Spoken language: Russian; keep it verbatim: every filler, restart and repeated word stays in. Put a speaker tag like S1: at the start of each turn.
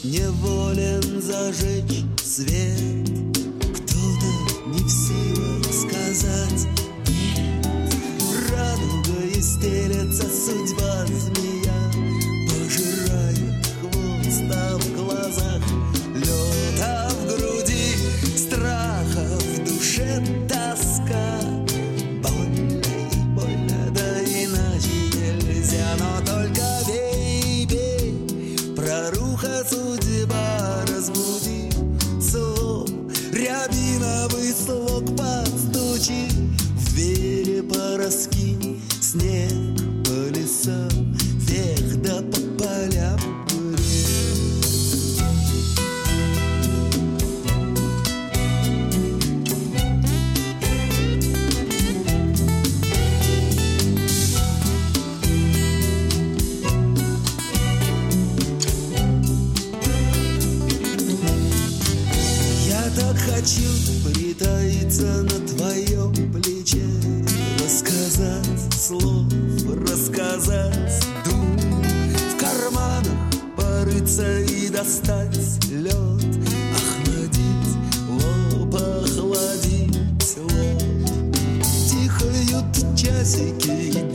S1: неволен зажечь свет. Кто-то не в силах сказать нет. Радугой стелется судьба змея, пожирает хвост, а в глазах лед, а в груди страх, а в душе тоска. Больно и больно, да иначе нельзя, но только бей, бей, проруха судьба, разбуди слом, рябиновый слог подстучи, в вере пораскинь снег по лесам, вверх да по полям. Хочу притаиться на твоем плече, рассказать слов, рассказать дум, в карманах порыться и достать лед, охладить лоб, охладить лоб. Тихают часики.